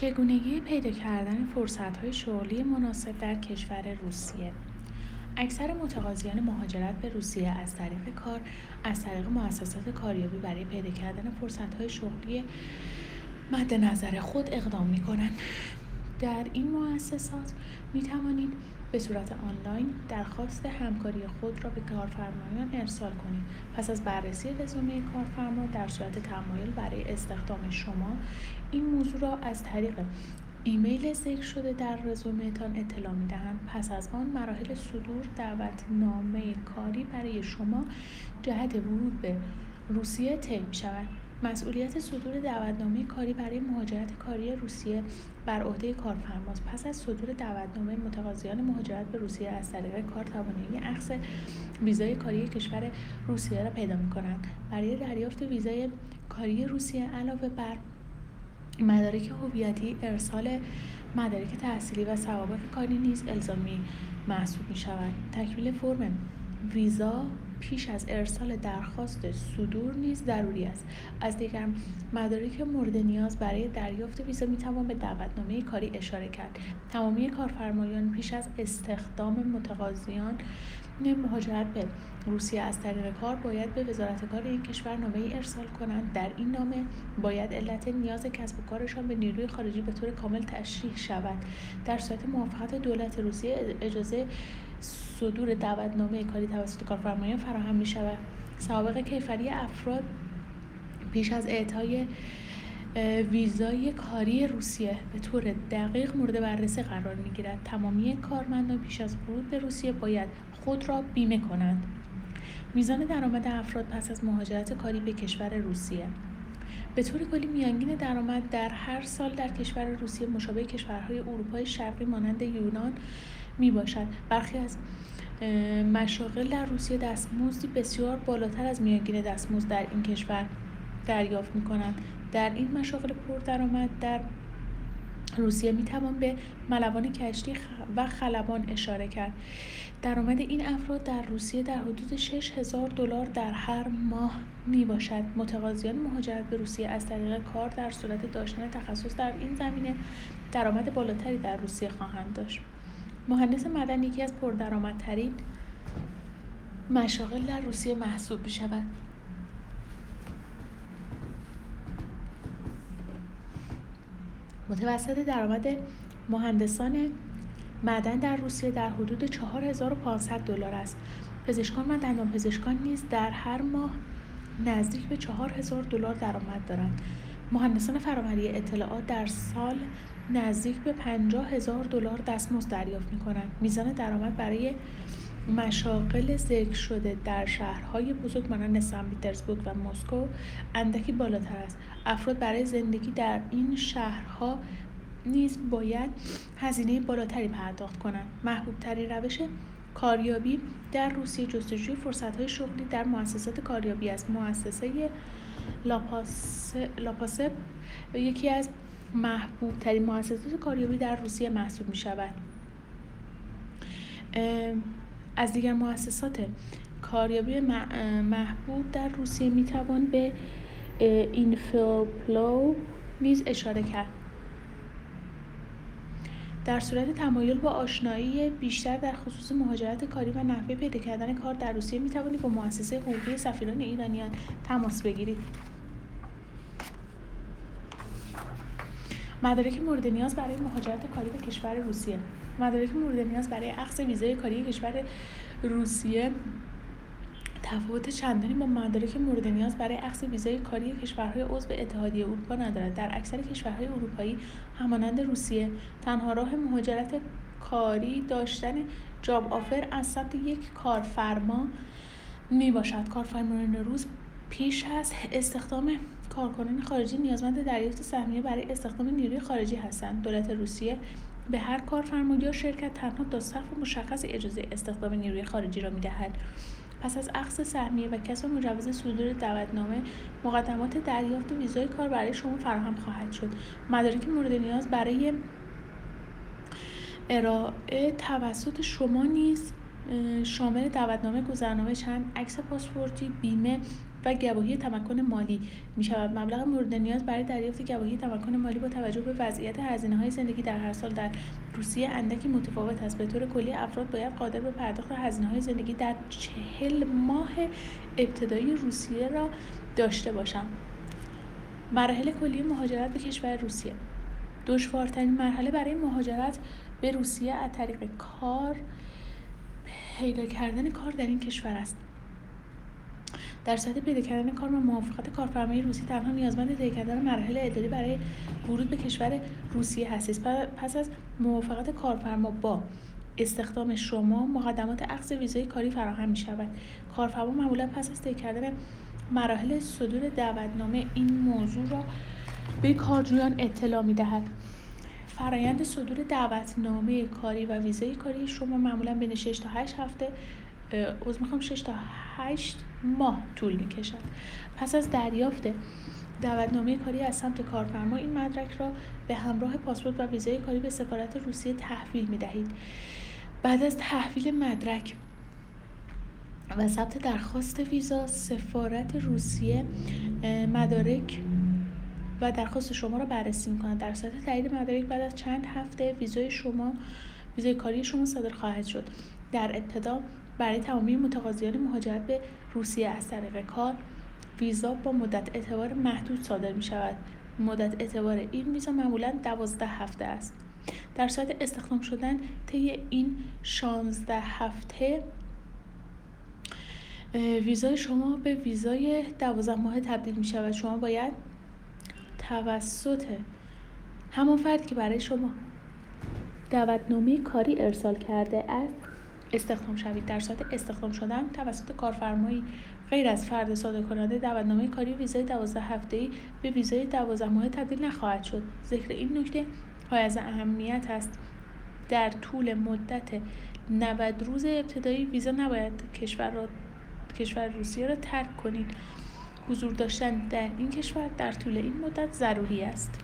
چگونگی پیدا کردن فرصت‌های شغلی مناسب در کشور روسیه. اکثر متقاضیان مهاجرت به روسیه از طریق کار از طریق مؤسسات کاریابی برای پیدا کردن فرصت‌های شغلی مد نظر خود اقدام می‌کنند. در این مؤسسات می‌توانید به صورت آنلاین درخواست همکاری خود را به کارفرمایان ارسال کنید. پس از بررسی رزومه کارفرما در صورت تمایل برای استخدام شما، این موضوع را از طریق ایمیل ذکر شده در رزومه‌تان اطلاع می‌دهند. پس از آن مراحل صدور دعوتنامه کاری برای شما جهت ورود به روسیه طی می‌شود. مسئولیت صدور دعوتنامه کاری برای مهاجرت کاری روسیه بر عهده کارفرماست. پس از صدور دعوتنامه، متقاضیان مهاجرت به روسیه از طریق کار توانایی اخذ ویزای کاری کشور روسیه را پیدا می‌کنند. برای دریافت ویزای کاری روسیه علاوه بر مدارک هویتی، ارسال مدارک تحصیلی و سوابق کاری نیز الزامی محسوب می‌شود. تکمیل فرم ویزا پیش از ارسال درخواست صدور نیز ضروری است. از دیگر مدارک مورد نیاز برای دریافت ویزا میتوان به دعوتنامه کاری اشاره کرد. تمامی کارفرمایان پیش از استخدام متقاضیان مهاجرت به روسیه از طریق کار باید به وزارت کار این کشور نامه‌ای ارسال کنند. در این نامه باید علت نیاز کسب و کارشان به نیروی خارجی به طور کامل تشریح شود. در صورت موافقت دولت روسیه، اجازه صدور دعوتنامه کاری توسط کارفرمایان فراهم می شود. سوابق کیفری افراد پیش از اعطای ویزای کاری روسیه به طور دقیق مورد بررسی قرار می گیرد. تمامی کارمندان پیش از ورود به روسیه باید خود را بیمه کنند. میزان درآمد افراد پس از مهاجرت کاری به کشور روسیه. به طور کلی میانگین درآمد در هر سال در کشور روسیه مشابه کشورهای اروپای شرقی مانند یونان می باشد. برخی از مشاغل در روسیه دستمزدی بسیار بالاتر از میانگین دستمزد در این کشور دریافت می کنند. در این مشاغل پردرآمد در روسیه می توان به ملوان کشتی و خلبان اشاره کرد. درآمد این افراد در روسیه در حدود $6,000 در هر ماه می باشد. متقاضیان مهاجرت به روسیه از طریق کار در صورت داشتن تخصص در این زمینه درآمد بالاتری در روسیه خواهند داشت. مهندس معدن یکی از پردرآمدترین مشاغل در روسیه محسوب می شود. متوسط درآمد مهندسان معدن در روسیه در حدود $4,500 است. پزشکان و دندانپزشکان نیز در هر ماه نزدیک به $4,000 درآمد دارند. مهندسان فرآوری اطلاعات در سال نزدیک به $50,000 دستمزد دریافت می‌کنند. میزان درآمد برای مشاغل ذکر شده در شهرهای بزرگ مانند سن پترزبورگ و مسکو اندکی بالاتر است. افراد برای زندگی در این شهرها نیز باید هزینه بالاتری پرداخت کنند. محبوب‌ترین روش کاریابی در روسیه جستجوی فرصت‌های شغلی در مؤسسات کاریابی است. مؤسسه لاپاسب یکی از محبوب‌ترین مؤسسات کاریابی در روسیه محسوب می‌شود. از دیگر مؤسسات کاریابی محبوب در روسیه میتوان به اینفوپلو نیز اشاره کرد. در صورت تمایل با آشنایی بیشتر در خصوص مهاجرت کاری و نحوه پیدا کردن کار در روسیه میتوانید با مؤسسه حقوقی سفیران ایرانیان تماس بگیرید. مدارک مورد نیاز برای مهاجرت کاری به کشور روسیه. مدارک مورد نیاز برای اخذ ویزای کاری کشور روسیه تفاوت چندانی با مدارک مورد نیاز برای اخذ ویزای کاری کشورهای عضو اتحادیه اروپا ندارد. در اکثر کشورهای اروپایی همانند روسیه، تنها راه مهاجرت کاری داشتن جاب آفر از سمت یک کارفرما می باشد. کارفرمایان روس پیش از استخدام کارکنان خارجی نیازمند دریافت سهمیه برای استخدام نیروی خارجی هستند. دولت روسیه به هر کارفرما یا شرکت تنها تا سقف مشخص اجازه استخدام نیروی خارجی را می‌دهد. پس از اخذ سهمیه و کسب مجوز صدور دعوتنامه، مقدمات دریافت ویزای کار برای شما فراهم خواهد شد. مدارک مورد نیاز برای ارائه توسط شما نیز شامل دعوتنامه، گذرنامه چند، عکس پاسپورتی، بیمه، و گواهی تمکن مالی می شود. مبلغ مورد نیاز برای دریافت گواهی تمکن مالی با توجه به وضعیت هزینه‌های زندگی در هر سال در روسیه اندکی متفاوت است. به طور کلی افراد باید قادر به پرداخت هزینه‌های زندگی در 40 ماه ابتدایی روسیه را داشته باشند. مراحل کلی مهاجرت به کشور روسیه. دشوارترین مرحله برای مهاجرت به روسیه از طریق پیدا کردن کار در این کشور است. در صورت پیدا کردن کار و موافقت کارفرمای روسی تنها نیازمند طی کردن مراحل اداری برای ورود به کشور روسیه هستید. پس از موافقت کارفرما با استخدام شما، مقدمات اخذ ویزای کاری فراهم می شود. کارفرما معمولا پس از طی کردن مراحل صدور دعوتنامه این موضوع را به کارجویان اطلاع می دهد. فرایند صدور دعوتنامه کاری و ویزای کاری شما معمولا بین 6 تا 8 هفته 6 تا 8 ماه طول می کشد. پس از دریافت دعوتنامه کاری از سمت کارفرما، این مدرک را به همراه پاسپورت و ویزای کاری به سفارت روسیه تحویل می دهید. بعد از تحویل مدرک و ثبت درخواست ویزا، سفارت روسیه مدارک و درخواست شما را بررسی می‌کند. در صورت تایید مدارک بعد از چند هفته ویزای کاری شما صادر خواهد شد. در ابتدا برای تمامی متقاضیان مهاجرت به روسیه از طریق کار، ویزا با مدت اعتبار محدود صادر می‌شود. مدت اعتبار این ویزا معمولاً 12 هفته است. در صورت استخدام شدن طی این 16 هفته ویزای شما به ویزای 12 ماهه تبدیل می شود. شما باید توسط همان فردی که برای شما دعوتنامه کاری ارسال کرده است استخدام شوید. در صورت استخدام شدن توسط کارفرمایی غیر از فرد صادر کننده، دعوتنامه کاری ویزای 12 هفته‌ای به ویزای 12 ماهه تبدیل نخواهد شد. ذکر این نکته حائز اهمیت است. در طول مدت 90 روز ابتدایی ویزا نباید کشور روسیه را ترک کنید. حضور داشتن در این کشور در طول این مدت ضروری است.